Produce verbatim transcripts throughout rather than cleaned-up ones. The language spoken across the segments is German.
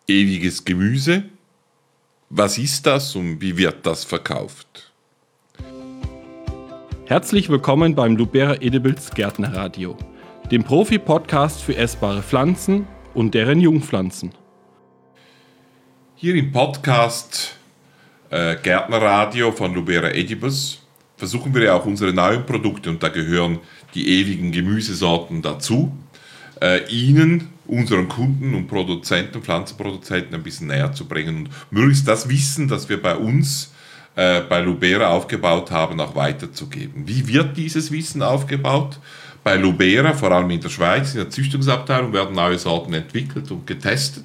Ewiges Gemüse. Was ist das und wie wird das verkauft? Herzlich willkommen beim Lubera Edibles Gärtnerradio, dem Profi-Podcast für essbare Pflanzen und deren Jungpflanzen. Hier im Podcast äh, Gärtnerradio von Lubera Edibles versuchen wir ja auch unsere neuen Produkte, und da gehören die ewigen Gemüsesorten dazu, äh, Ihnen, unseren Kunden und Produzenten, Pflanzenproduzenten ein bisschen näher zu bringen und möglichst das Wissen, das wir bei uns äh, bei Lubera aufgebaut haben, auch weiterzugeben. Wie wird dieses Wissen aufgebaut? Bei Lubera, vor allem in der Schweiz, in der Züchtungsabteilung, werden neue Sorten entwickelt und getestet.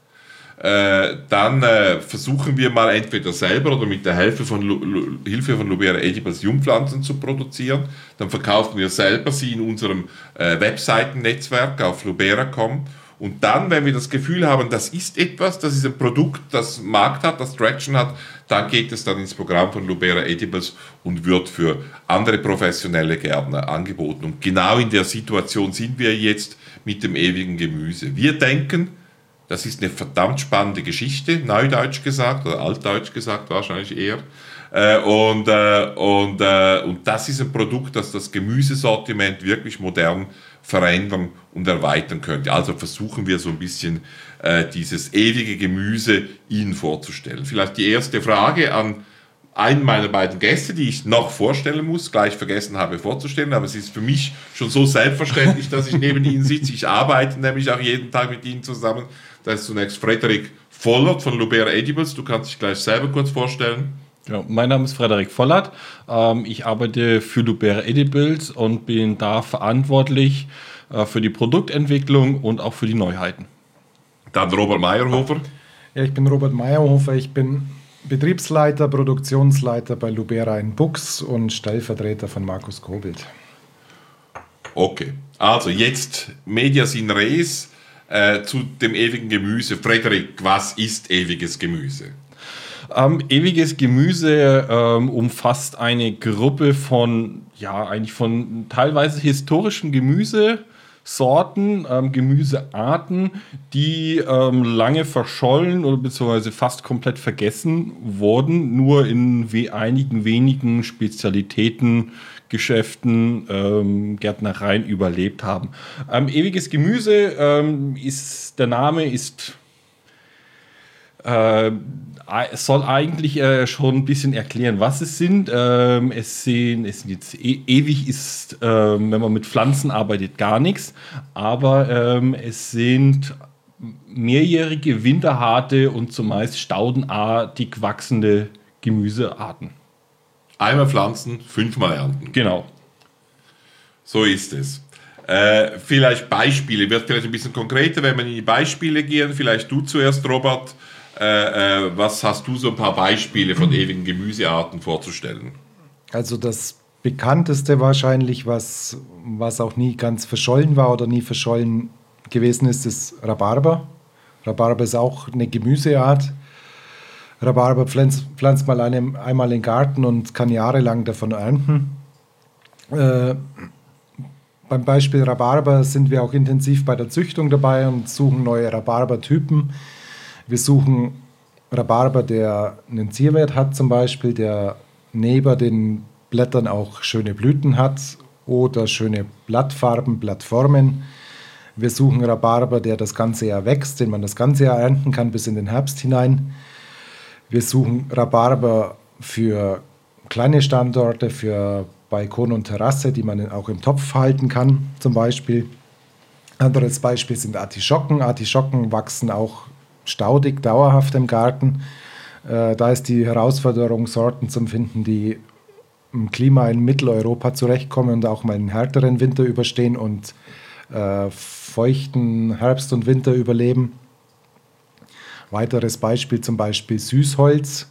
Äh, dann äh, versuchen wir mal entweder selber oder mit der Hilfe von, Lu- Lu- Hilfe von Lubera Edibles Jungpflanzen zu produzieren. Dann verkaufen wir selber sie in unserem äh, Webseitennetzwerk auf lubera punkt com. Und dann, wenn wir das Gefühl haben, das ist etwas, das ist ein Produkt, das Markt hat, das Traction hat, dann geht es dann ins Programm von Lubera Edibles und wird für andere professionelle Gärtner angeboten. Und genau in der Situation sind wir jetzt mit dem ewigen Gemüse. Wir denken, das ist eine verdammt spannende Geschichte, neudeutsch gesagt, oder altdeutsch gesagt wahrscheinlich eher. Äh, und, äh, und, äh, und das ist ein Produkt, das das Gemüsesortiment wirklich modern verändern und erweitern könnte. Also versuchen wir so ein bisschen äh, dieses ewige Gemüse Ihnen vorzustellen. Vielleicht die erste Frage an einen meiner beiden Gäste, die ich noch vorstellen muss, gleich vergessen habe vorzustellen, aber es ist für mich schon so selbstverständlich, dass ich neben Ihnen sitze. Ich arbeite nämlich auch jeden Tag mit Ihnen zusammen. Das ist zunächst Frederik Vollert von Lubera Edibles. Du kannst dich gleich selber kurz vorstellen. Ja, mein Name ist Frederik Vollert. Ähm, ich arbeite für Lubera Edibles und bin da verantwortlich äh, für die Produktentwicklung und auch für die Neuheiten. Dann Robert Meyerhofer. Ja, ich bin Robert Meyerhofer. Ich bin Betriebsleiter, Produktionsleiter bei Lubera in Bux und Stellvertreter von Markus Kobelt. Okay, also jetzt Medias in res äh, zu dem ewigen Gemüse. Frederik, was ist ewiges Gemüse? Ähm, ewiges Gemüse ähm, umfasst eine Gruppe von, ja, eigentlich von teilweise historischen Gemüsesorten, ähm, Gemüsearten, die ähm, lange verschollen oder beziehungsweise fast komplett vergessen wurden, nur in we- einigen wenigen Spezialitäten, Geschäften, ähm, Gärtnereien überlebt haben. Ähm, ewiges Gemüse ähm, ist, der Name ist Äh, es soll eigentlich äh, schon ein bisschen erklären, was es sind. Ähm, es sind, es sind jetzt e- ewig ist, ähm, wenn man mit Pflanzen arbeitet, gar nichts. Aber ähm, es sind mehrjährige, winterharte und zumeist staudenartig wachsende Gemüsearten. Einmal pflanzen, fünfmal ernten. Genau. So ist es. Äh, vielleicht Beispiele, wird vielleicht ein bisschen konkreter, wenn wir in die Beispiele gehen. Vielleicht du zuerst, Robert. Äh, äh, was hast du so ein paar Beispiele von ewigen Gemüsearten vorzustellen? Also das bekannteste wahrscheinlich, was, was auch nie ganz verschollen war oder nie verschollen gewesen ist, ist Rhabarber. Rhabarber ist auch eine Gemüseart. Rhabarber pflanzt, pflanzt man einem, einmal in den Garten und kann jahrelang davon ernten. Äh, beim Beispiel Rhabarber sind wir auch intensiv bei der Züchtung dabei und suchen neue Rhabarbertypen. Wir suchen Rhabarber, der einen Zierwert hat zum Beispiel, der neben den Blättern auch schöne Blüten hat oder schöne Blattfarben, Blattformen. Wir suchen Rhabarber, der das ganze Jahr wächst, den man das ganze Jahr ernten kann bis in den Herbst hinein. Wir suchen Rhabarber für kleine Standorte, für Balkon und Terrasse, die man auch im Topf halten kann zum Beispiel. Anderes Beispiel sind Artischocken. Artischocken wachsen auch staudig, dauerhaft im Garten. Äh, da ist die Herausforderung, Sorten zu finden, die im Klima in Mitteleuropa zurechtkommen und auch mal einen härteren Winter überstehen und äh, feuchten Herbst und Winter überleben. Weiteres Beispiel zum Beispiel Süßholz.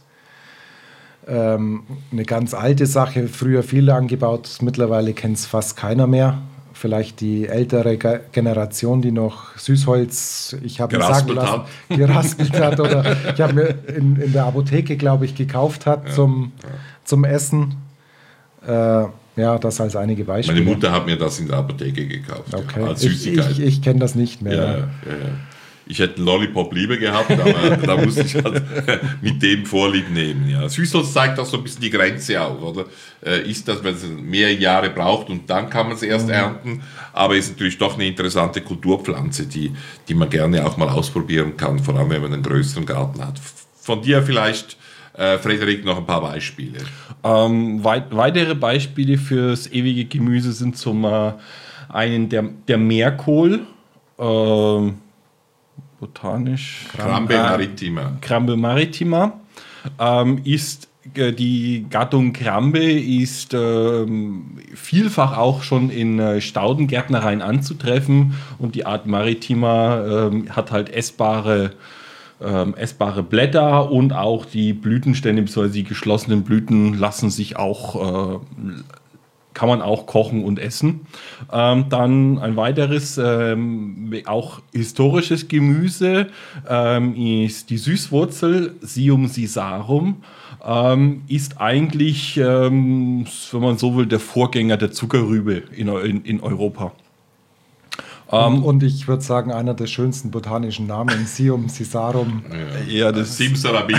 Ähm, eine ganz alte Sache, früher viel angebaut, mittlerweile kennt es fast keiner mehr. Vielleicht die ältere Ge- Generation, die noch Süßholz, ich habe mir sagen lassen, hat. geraspelt hat oder ich habe mir in, in der Apotheke, glaube ich, gekauft hat ja, zum, ja. zum Essen. Äh, ja, das als einige Beispiele. Meine Mutter hat mir das in der Apotheke gekauft, okay. ja, als Ich, Süßigkeit. ich, ich kenne das nicht mehr. Ja, ja, ja. Ich hätte einen Lollipop lieber gehabt, aber da musste ich halt mit dem Vorlieb nehmen. Ja. Süßholz zeigt auch so ein bisschen die Grenze auf, oder? Äh, ist das, wenn es mehr Jahre braucht und dann kann man es erst mhm. ernten, aber ist natürlich doch eine interessante Kulturpflanze, die, die man gerne auch mal ausprobieren kann, vor allem wenn man einen größeren Garten hat. Von dir vielleicht, äh, Frederik, noch ein paar Beispiele. Ähm, weit, weitere Beispiele fürs ewige Gemüse sind zum äh, einen der, der Meerkohl, ähm, botanisch. Crambe maritima. Crambe maritima ähm, ist äh, die Gattung Crambe ist ähm, vielfach auch schon in äh, Staudengärtnereien anzutreffen und die Art maritima ähm, hat halt essbare, ähm, essbare Blätter und auch die Blütenstände bzw. die geschlossenen Blüten lassen sich auch äh, kann man auch kochen und essen. Ähm, dann ein weiteres, ähm, auch historisches Gemüse ähm, ist die Süßwurzel, Sium sisarum, ähm, ist eigentlich, ähm, wenn man so will, der Vorgänger der Zuckerrübe in, in, in Europa. Und, und ich würde sagen, einer der schönsten botanischen Namen, Sium sisarum. Ja, ja das Simsalabim,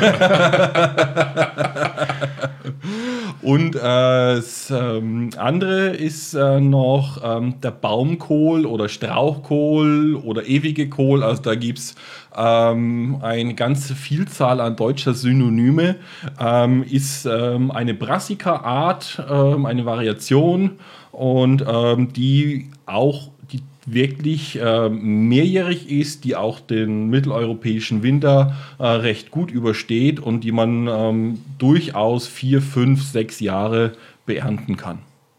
oder? Und äh, das ähm, andere ist äh, noch ähm, der Baumkohl oder Strauchkohl oder ewige Kohl. Also da gibt es ähm, eine ganze Vielzahl an deutscher Synonyme. Ähm, ist ähm, eine Brassica-Art, ähm, eine Variation und ähm, die auch die wirklich äh, mehrjährig ist, die auch den mitteleuropäischen Winter äh, recht gut übersteht und die man ähm, durchaus vier, fünf, sechs Jahre beernten kann.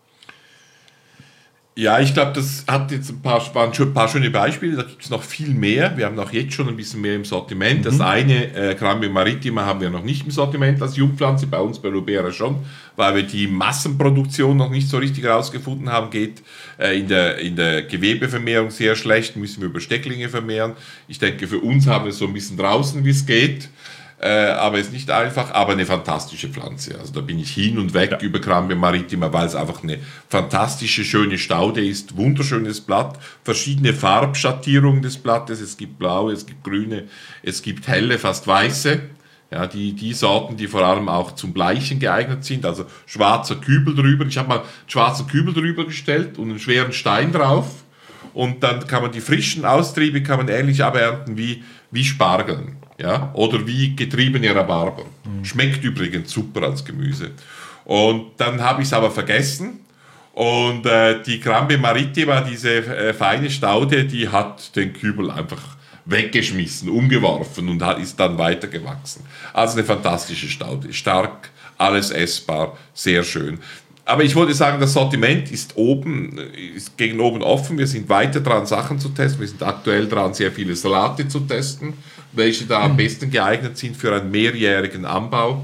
Ja, ich glaube, das hat jetzt ein paar, waren schon ein paar schöne Beispiele, da gibt es noch viel mehr. Wir haben auch jetzt schon ein bisschen mehr im Sortiment. Mhm. Das eine, äh, Crambe maritima, haben wir noch nicht im Sortiment als Jungpflanze, bei uns bei Lubera schon, weil wir die Massenproduktion noch nicht so richtig herausgefunden haben. Geht äh, in, der, in der Gewebevermehrung sehr schlecht, müssen wir über Stecklinge vermehren. Ich denke, für uns haben wir es so ein bisschen draußen, wie es geht. Äh, aber ist nicht einfach, aber eine fantastische Pflanze. Also da bin ich hin und weg ja. über Crambe maritima, weil es einfach eine fantastische, schöne Staude ist. Wunderschönes Blatt, verschiedene Farbschattierungen des Blattes. Es gibt blaue, es gibt grüne, es gibt helle, fast weiße. Ja, die, die Sorten, die vor allem auch zum Bleichen geeignet sind. Also schwarzer Kübel drüber. Ich habe mal einen schwarzen Kübel drüber gestellt und einen schweren Stein drauf. Und dann kann man die frischen Austriebe kann man ähnlich abernten wie, wie Spargeln. Ja, oder wie getriebene Rhabarber. Mhm. Schmeckt übrigens super als Gemüse. Und dann habe ich es aber vergessen. Und äh, die Crambe maritima, diese äh, feine Staude, die hat den Kübel einfach weggeschmissen, umgeworfen und hat, ist dann weitergewachsen. Also eine fantastische Staude. Stark, alles essbar, sehr schön. Aber ich wollte sagen, das Sortiment ist oben, ist gegen oben offen. Wir sind weiter dran, Sachen zu testen. Wir sind aktuell dran, sehr viele Salate zu testen, welche da am besten geeignet sind für einen mehrjährigen Anbau.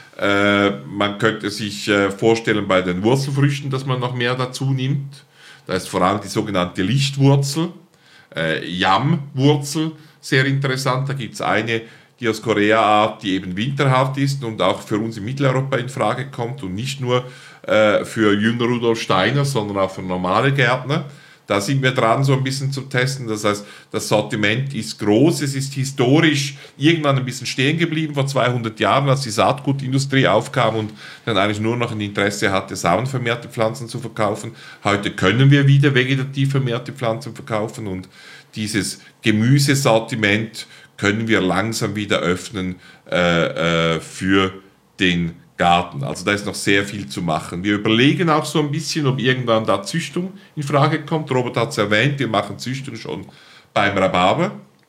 Äh, man könnte sich äh, vorstellen bei den Wurzelfrüchten, dass man noch mehr dazu nimmt. Da ist vor allem die sogenannte Lichtwurzel, äh, Yam-Wurzel, sehr interessant. Da gibt es eine, die aus Korea, die eben winterhaft ist und auch für uns in Mitteleuropa in Frage kommt und nicht nur äh, für Jünger Rudolf Steiner, sondern auch für normale Gärtner. Da sind wir dran, so ein bisschen zu testen. Das heißt, das Sortiment ist groß. Es ist historisch irgendwann ein bisschen stehen geblieben, vor zweihundert Jahren, als die Saatgutindustrie aufkam und dann eigentlich nur noch ein Interesse hatte, samenvermehrte Pflanzen zu verkaufen. Heute können wir wieder vegetativ vermehrte Pflanzen verkaufen und dieses Gemüsesortiment können wir langsam wieder öffnen äh, äh, für den Garten. Also da ist noch sehr viel zu machen. Wir überlegen auch so ein bisschen, ob irgendwann da Züchtung in Frage kommt. Robert hat es erwähnt, wir machen Züchtung schon beim Rhabarber.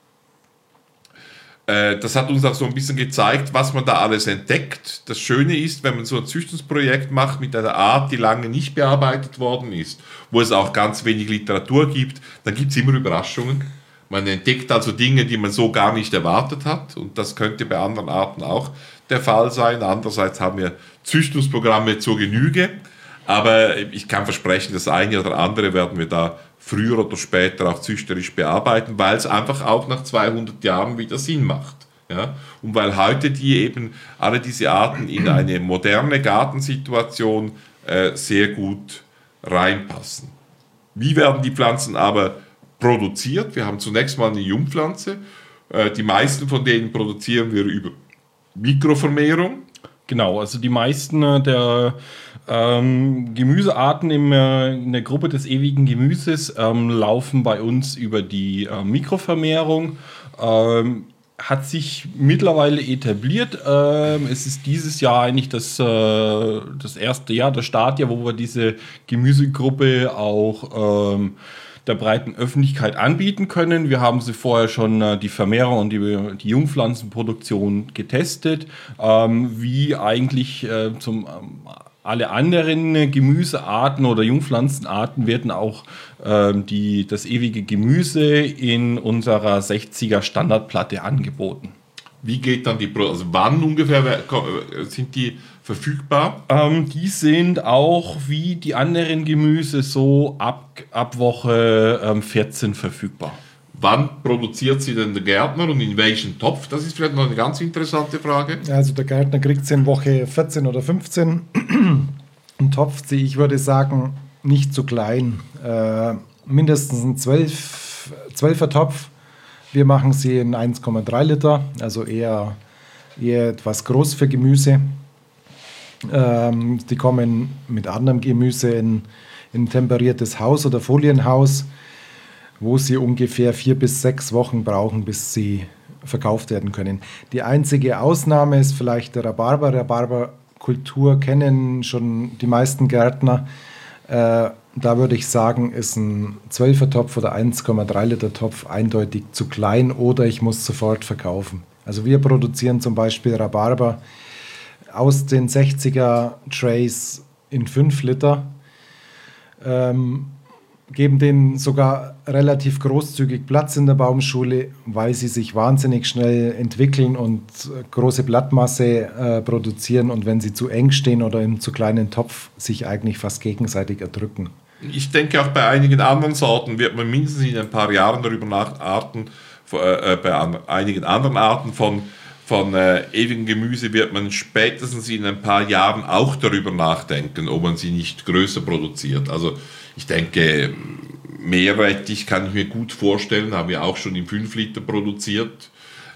Äh, das hat uns auch so ein bisschen gezeigt, was man da alles entdeckt. Das Schöne ist, wenn man so ein Züchtungsprojekt macht mit einer Art, die lange nicht bearbeitet worden ist, wo es auch ganz wenig Literatur gibt, dann gibt es immer Überraschungen. Man entdeckt also Dinge, die man so gar nicht erwartet hat und das könnte bei anderen Arten auch der Fall sein. Andererseits haben wir Züchtungsprogramme zur Genüge, aber ich kann versprechen, das eine oder andere werden wir da früher oder später auch züchterisch bearbeiten, weil es einfach auch nach zweihundert Jahren wieder Sinn macht. Ja? Und weil heute die eben alle diese Arten in eine moderne Gartensituation äh, sehr gut reinpassen. Wie werden die Pflanzen aber produziert. Wir haben zunächst mal eine Jungpflanze. Äh, die meisten von denen produzieren wir über Mikrovermehrung. Genau, also die meisten der ähm, Gemüsearten im, äh, in der Gruppe des ewigen Gemüses ähm, laufen bei uns über die äh, Mikrovermehrung. Ähm, hat sich mittlerweile etabliert. Ähm, es ist dieses Jahr eigentlich das, äh, das erste Jahr, das Startjahr, wo wir diese Gemüsegruppe auch ähm, der breiten Öffentlichkeit anbieten können. Wir haben sie vorher schon äh, die Vermehrung und die, die Jungpflanzenproduktion getestet, ähm, wie eigentlich äh, zum ähm, alle anderen Gemüsearten oder Jungpflanzenarten werden auch ähm, die, das ewige Gemüse in unserer sechziger Standardplatte angeboten. Wie geht dann die, also wann ungefähr sind die verfügbar? Ähm, die sind auch wie die anderen Gemüse so ab, ab Woche ähm, vierzehn verfügbar. Wann produziert sie denn der Gärtner und in welchem Topf? Das ist vielleicht noch eine ganz interessante Frage. Also der Gärtner kriegt sie in Woche vierzehn oder fünfzehn. Ein Topf, ich würde sagen, nicht zu klein. Äh, mindestens ein zwölf, zwölfer Topf. Wir machen sie in eins Komma drei Liter, also eher, eher etwas groß für Gemüse. Ähm, die kommen mit anderem Gemüse in, in ein temperiertes Haus oder Folienhaus, wo sie ungefähr vier bis sechs Wochen brauchen, bis sie verkauft werden können. Die einzige Ausnahme ist vielleicht der Rhabarber. Rhabarberkultur kennen schon die meisten Gärtner. Äh, da würde ich sagen, ist ein zwölfer Topf oder eins Komma drei Liter Topf eindeutig zu klein oder ich muss sofort verkaufen. Also wir produzieren zum Beispiel Rhabarber aus den sechziger Trays in fünf Liter. Ähm, geben denen sogar relativ großzügig Platz in der Baumschule, weil sie sich wahnsinnig schnell entwickeln und große Blattmasse äh, produzieren und wenn sie zu eng stehen oder im zu kleinen Topf sich eigentlich fast gegenseitig erdrücken. Ich denke, auch bei einigen anderen Sorten wird man mindestens in ein paar Jahren darüber nachdenken, äh, bei an, einigen anderen Arten von, von äh, ewigem Gemüse wird man spätestens in ein paar Jahren auch darüber nachdenken, ob man sie nicht größer produziert. Also ich denke, Meerrettich kann ich mir gut vorstellen, haben wir auch schon in fünf Liter produziert.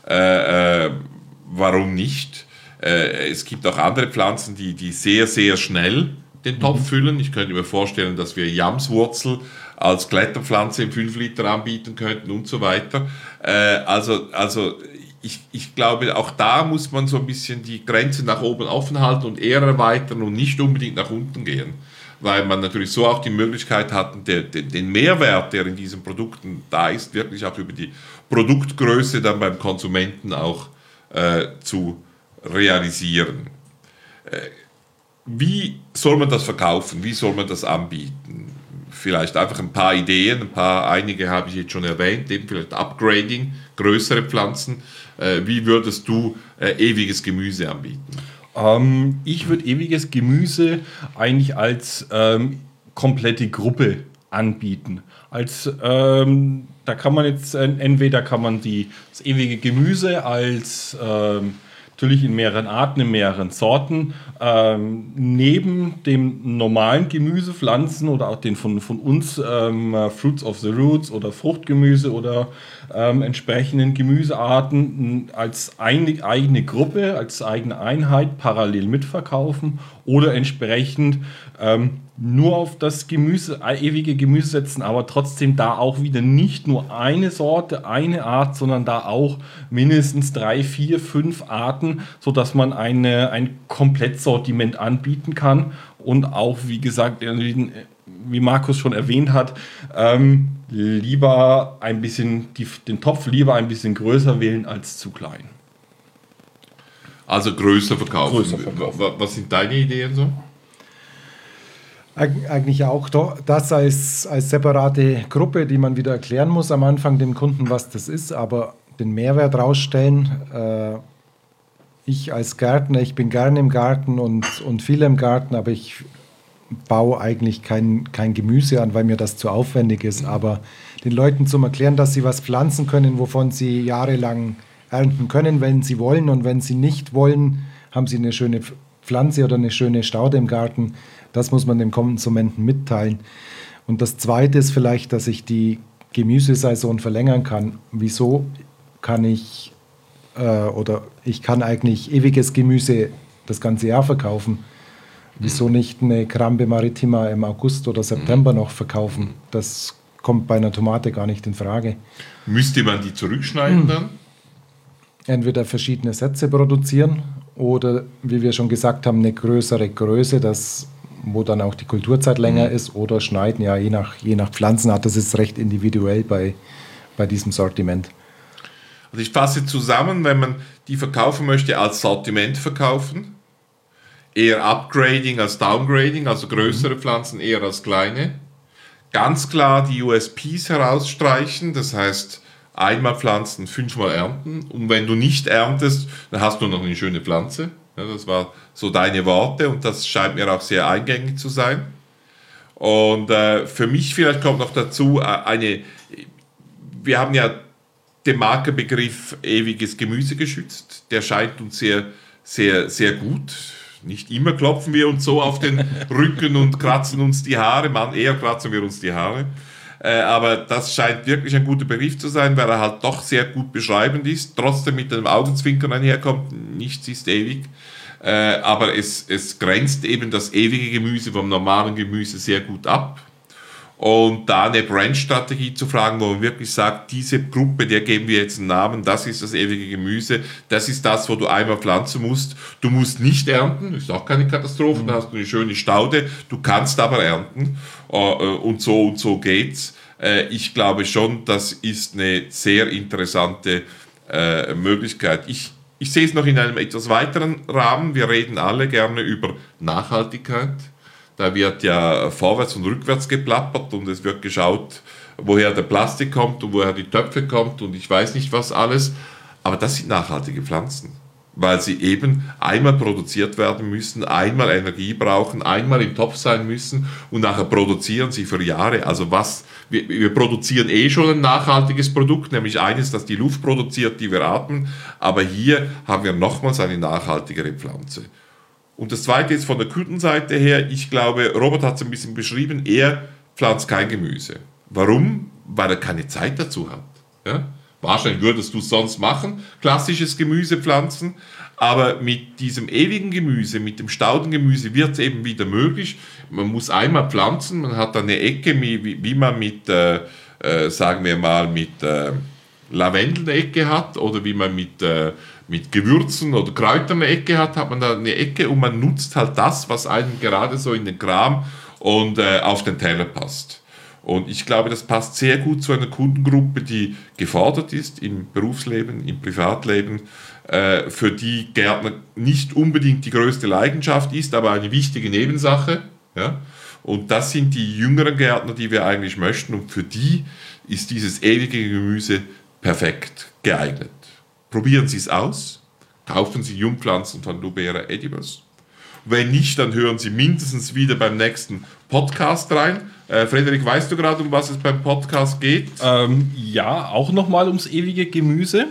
Äh, äh, warum nicht? Äh, es gibt auch andere Pflanzen, die, die sehr, sehr schnell den Topf füllen. Ich könnte mir vorstellen, dass wir Jamswurzel als Kletterpflanze in fünf Liter anbieten könnten und so weiter. Äh, also also ich, ich glaube, auch da muss man so ein bisschen die Grenze nach oben offen halten und eher erweitern und nicht unbedingt nach unten gehen. Weil man natürlich so auch die Möglichkeit hat, der, der, den Mehrwert, der in diesen Produkten da ist, wirklich auch über die Produktgröße dann beim Konsumenten auch äh, zu realisieren. Äh, wie soll man das verkaufen? Wie soll man das anbieten? Vielleicht einfach ein paar Ideen, ein paar, einige habe ich jetzt schon erwähnt, eben vielleicht Upgrading, größere Pflanzen. Äh, wie würdest du äh, ewiges Gemüse anbieten? Ähm, ich würde ewiges Gemüse eigentlich als ähm, komplette Gruppe anbieten. Als, ähm, da kann man jetzt, äh, entweder kann man die, das ewige Gemüse als ähm, natürlich in mehreren Arten, in mehreren Sorten, ähm, neben dem normalen Gemüsepflanzen oder auch den von, von uns ähm, Fruits of the Roots oder Fruchtgemüse oder ähm, entsprechenden Gemüsearten als eine eigene Gruppe, als eigene Einheit parallel mitverkaufen oder entsprechend ähm, nur auf das Gemüse, ewige Gemüse setzen, aber trotzdem da auch wieder nicht nur eine Sorte, eine Art, sondern da auch mindestens drei, vier, fünf Arten, sodass man eine, ein Komplettsortiment anbieten kann und auch, wie gesagt, wie Markus schon erwähnt hat, ähm, lieber ein bisschen, die, den Topf lieber ein bisschen größer wählen als zu klein. Also größer verkaufen. Größer verkaufen. Was sind deine Ideen so? Eigentlich auch das als, als separate Gruppe, die man wieder erklären muss am Anfang dem Kunden, was das ist, aber den Mehrwert rausstellen. Äh, ich als Gärtner, ich bin gerne im Garten und, und viel im Garten, aber ich baue eigentlich kein, kein Gemüse an, weil mir das zu aufwendig ist. Aber den Leuten zum Erklären, dass sie was pflanzen können, wovon sie jahrelang ernten können, wenn sie wollen. Und wenn sie nicht wollen, haben sie eine schöne Pflanze oder eine schöne Staude im Garten. Das muss man dem Konsumenten mitteilen. Und das Zweite ist vielleicht, dass ich die Gemüsesaison verlängern kann, wieso kann ich äh, oder ich kann eigentlich ewiges Gemüse das ganze Jahr verkaufen. Wieso nicht eine Crambe Maritima im August oder September noch verkaufen? Das kommt bei einer Tomate gar nicht in Frage. Müsste man die zurückschneiden dann? Entweder verschiedene Sätze produzieren oder, wie wir schon gesagt haben, eine größere Größe, das, wo dann auch die Kulturzeit länger mhm. ist, oder schneiden, ja, je nach, je nach Pflanzenart. Das ist recht individuell bei, bei diesem Sortiment. Also ich fasse zusammen, wenn man die verkaufen möchte, als Sortiment verkaufen, eher Upgrading als Downgrading, also größere mhm. Pflanzen eher als kleine. Ganz klar die U S Ps herausstreichen, das heißt einmal pflanzen, fünfmal ernten. Und wenn du nicht erntest, dann hast du noch eine schöne Pflanze. Ja, das war so deine Worte und das scheint mir auch sehr eingängig zu sein. Und äh, für mich vielleicht kommt noch dazu äh, eine, wir haben ja den Markenbegriff ewiges Gemüse geschützt. Der scheint uns sehr, sehr, sehr gut. Nicht immer klopfen wir uns so auf den Rücken und kratzen uns die Haare, man, eher kratzen wir uns die Haare. Äh, aber das scheint wirklich ein guter Begriff zu sein, weil er halt doch sehr gut beschreibend ist, trotzdem mit einem Augenzwinkern einherkommt, nichts ist ewig. Äh, aber es, es grenzt eben das ewige Gemüse vom normalen Gemüse sehr gut ab. Und da eine Brandstrategie zu fragen, wo man wirklich sagt, diese Gruppe, der geben wir jetzt einen Namen, das ist das ewige Gemüse, das ist das, wo du einmal pflanzen musst. Du musst nicht ernten, ist auch keine Katastrophe, da hast du eine schöne Staude, du kannst aber ernten und so und so geht's. Ich glaube schon, das ist eine sehr interessante Möglichkeit. Ich, ich sehe es noch in einem etwas weiteren Rahmen, wir reden alle gerne über Nachhaltigkeit. Da wird ja vorwärts und rückwärts geplappert und es wird geschaut, woher der Plastik kommt und woher die Töpfe kommt und ich weiß nicht was alles. Aber das sind nachhaltige Pflanzen, weil sie eben einmal produziert werden müssen, einmal Energie brauchen, einmal im Topf sein müssen und nachher produzieren sie für Jahre. Also was, wir, wir produzieren eh schon ein nachhaltiges Produkt, nämlich eines, das die Luft produziert, die wir atmen. Aber hier haben wir nochmals eine nachhaltigere Pflanze. Und das Zweite ist von der Kundenseite her, ich glaube, Robert hat es ein bisschen beschrieben, er pflanzt kein Gemüse. Warum? Weil er keine Zeit dazu hat. Ja? Wahrscheinlich würdest du es sonst machen, klassisches Gemüse pflanzen, aber mit diesem ewigen Gemüse, mit dem Staudengemüse wird es eben wieder möglich. Man muss einmal pflanzen, man hat eine Ecke, wie, wie man mit, äh, äh, sagen wir mal, mit äh, Lavendel eine Ecke hat oder wie man mit... Äh, mit Gewürzen oder Kräutern eine Ecke hat, hat man da eine Ecke und man nutzt halt das, was einem gerade so in den Kram und äh, auf den Teller passt. Und ich glaube, das passt sehr gut zu einer Kundengruppe, die gefordert ist im Berufsleben, im Privatleben, äh, für die Gärtner nicht unbedingt die größte Leidenschaft ist, aber eine wichtige Nebensache. Ja? Und das sind die jüngeren Gärtner, die wir eigentlich möchten und für die ist dieses ewige Gemüse perfekt geeignet. Probieren Sie es aus, kaufen Sie Jungpflanzen von Lubera Edibles. Wenn nicht, dann hören Sie mindestens wieder beim nächsten Podcast rein. Äh, Frederik, weißt du gerade, um was es beim Podcast geht? Ähm, ja, auch nochmal ums ewige Gemüse.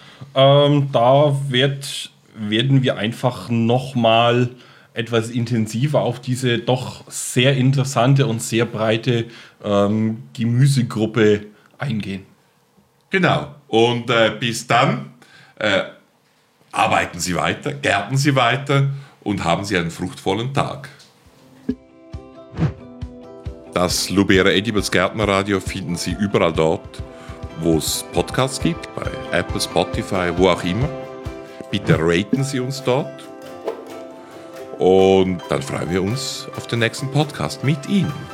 Ähm, da wird, werden wir einfach nochmal etwas intensiver auf diese doch sehr interessante und sehr breite ähm, Gemüsegruppe eingehen. Genau. Und äh, bis dann äh, arbeiten Sie weiter, gärten Sie weiter und haben Sie einen fruchtvollen Tag. Das Lubera Edibles Gärtnerradio finden Sie überall dort, wo es Podcasts gibt, bei Apple, Spotify, wo auch immer. Bitte raten Sie uns dort und dann freuen wir uns auf den nächsten Podcast mit Ihnen.